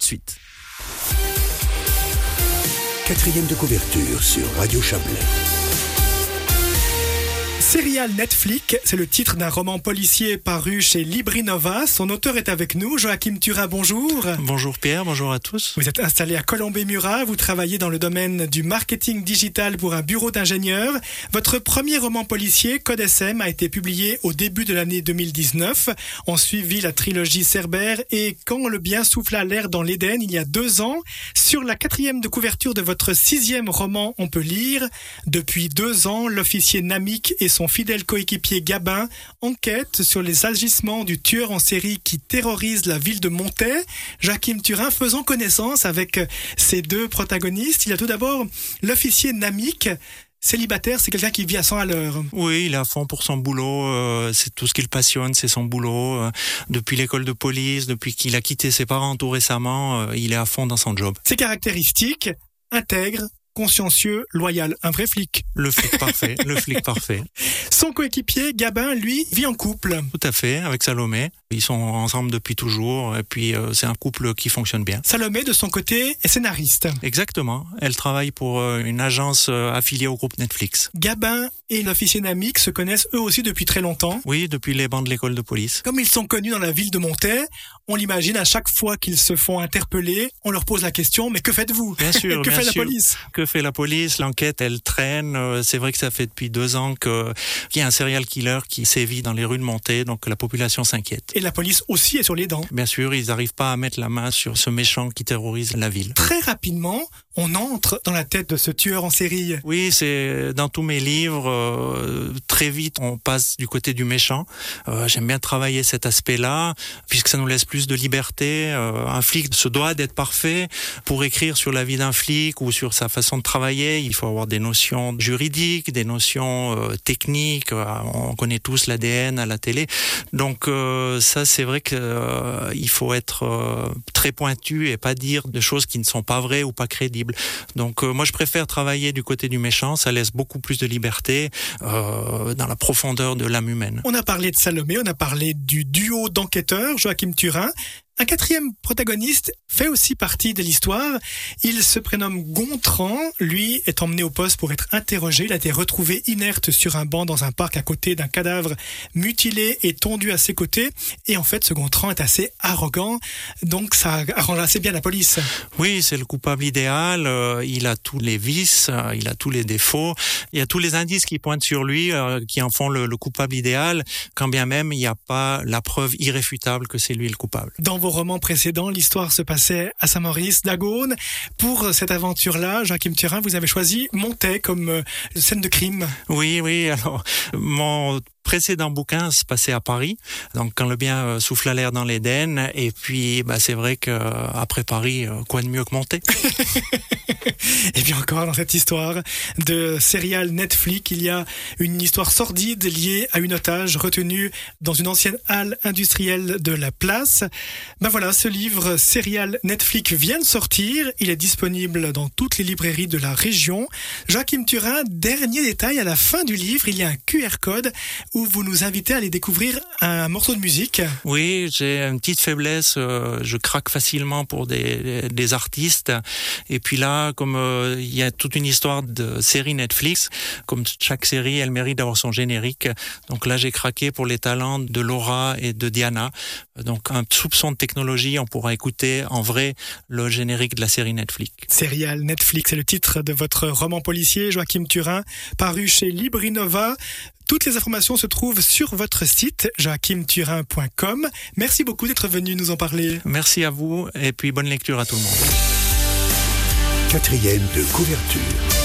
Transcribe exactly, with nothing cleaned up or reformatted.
suite. Quatrième de couverture sur Radio Chablais. Serial Netflix, c'est le titre d'un roman policier paru chez Librinova. Son auteur est avec nous, Joachim Turin, bonjour. Bonjour Pierre, bonjour à tous. Vous êtes installé à Colombey-Murat, vous travaillez dans le domaine du marketing digital pour un bureau d'ingénieurs. Votre premier roman policier, Code S M, a été publié au début de l'année deux mille dix-neuf. On suivit la trilogie Cerbère et Quand le bien souffla l'air dans l'Éden, il y a deux ans. Sur la quatrième de couverture de votre sixième roman, on peut lire « Depuis deux ans, l'officier Namik et son fidèle coéquipier Gabin enquête sur les agissements du tueur en série qui terrorise la ville de Montaix. Joachim Turin, faisant connaissance avec ces deux protagonistes. Il y a tout d'abord l'officier Namik. Célibataire, c'est quelqu'un qui vit à cent à l'heure. Oui, il est à fond pour son boulot. Euh, c'est tout ce qu'il passionne, c'est son boulot. Euh, depuis l'école de police, depuis qu'il a quitté ses parents tout récemment, euh, il est à fond dans son job. Ses caractéristiques, intègre, consciencieux, loyal, un vrai flic. Le flic parfait, le flic parfait. Son coéquipier, Gabin, lui, vit en couple. Tout à fait, avec Salomé. Ils sont ensemble depuis toujours et puis euh, c'est un couple qui fonctionne bien. Salomé, de son côté, est scénariste. Exactement. Elle travaille pour euh, une agence euh, affiliée au groupe Netflix. Gabin et l'officier Namik se connaissent eux aussi depuis très longtemps. Oui, depuis les bancs de l'école de police. Comme ils sont connus dans la ville de Montaix, on l'imagine à chaque fois qu'ils se font interpeller, on leur pose la question, mais que faites-vous ? Bien sûr, que bien fait sûr. la police ? Que fait la police ? L'enquête, elle traîne. C'est vrai que ça fait depuis deux ans que, qu'il y a un serial killer qui sévit dans les rues de Montaix, donc la population s'inquiète. Et la police aussi est sur les dents. Bien sûr, ils n'arrivent pas à mettre la main sur ce méchant qui terrorise la ville. Très rapidement, on entre dans la tête de ce tueur en série. Oui, c'est dans tous mes livres, euh, très vite on passe du côté du méchant. Euh, j'aime bien travailler cet aspect-là, puisque ça nous laisse plus de liberté. Euh, un flic se doit d'être parfait. Pour écrire sur la vie d'un flic ou sur sa façon de travailler, il faut avoir des notions juridiques, des notions euh, techniques. On connaît tous l'A D N à la télé. Donc euh, ça, c'est vrai qu'il euh, faut être euh, très pointu et pas dire de choses qui ne sont pas vraies ou pas crédibles. Donc euh, moi je préfère travailler du côté du méchant, ça laisse beaucoup plus de liberté euh, dans la profondeur de l'âme humaine. On a parlé de Salomé, on a parlé du duo d'enquêteurs, Joachim Turin. Un quatrième protagoniste fait aussi partie de l'histoire. Il se prénomme Gontran. Lui est emmené au poste pour être interrogé. Il a été retrouvé inerte sur un banc dans un parc à côté d'un cadavre mutilé et tondu à ses côtés. Et en fait, ce Gontran est assez arrogant. Donc ça arrange assez bien la police. Oui, c'est le coupable idéal. Euh, il a tous les vices, euh, il a tous les défauts. Il y a tous les indices qui pointent sur lui, euh, qui en font le, le coupable idéal, quand bien même il n'y a pas la preuve irréfutable que c'est lui le coupable. Dans vos romans précédents, l'histoire se passait à Saint-Maurice, d'Agone. Pour cette aventure-là, Joachim Turin, vous avez choisi Montaix comme euh, scène de crime. Oui, oui. Alors, mon précédent bouquin se passait à Paris, donc quand le bien euh, souffle à l'air dans l'Éden, et puis bah, c'est vrai qu'après Paris, euh, quoi de mieux que Montaix ? Et bien encore, dans cette histoire de serial Netflix, il y a une histoire sordide liée à une otage retenue dans une ancienne halle industrielle de la place. Ben voilà, ce livre serial Netflix vient de sortir. Il est disponible dans toutes les librairies de la région. Joachim Turin, dernier détail, à la fin du livre, il y a un Q R code où vous nous invitez à aller découvrir un morceau de musique. Oui, j'ai une petite faiblesse, euh, je craque facilement pour des, des artistes. Et puis là, comme euh, il y a toute une histoire de série Netflix, comme chaque série, elle mérite d'avoir son générique. Donc là, j'ai craqué pour les talents de Laura et de Diana. Donc un soupçon de technologie, on pourra écouter en vrai le générique de la série Netflix. Serial Netflix, c'est le titre de votre roman policier, Joachim Turin, paru chez Librinova. Toutes les informations se trouvent sur votre site joachim turin point com. Merci beaucoup d'être venu nous en parler. Merci à vous et puis bonne lecture à tout le monde. Quatrième de couverture.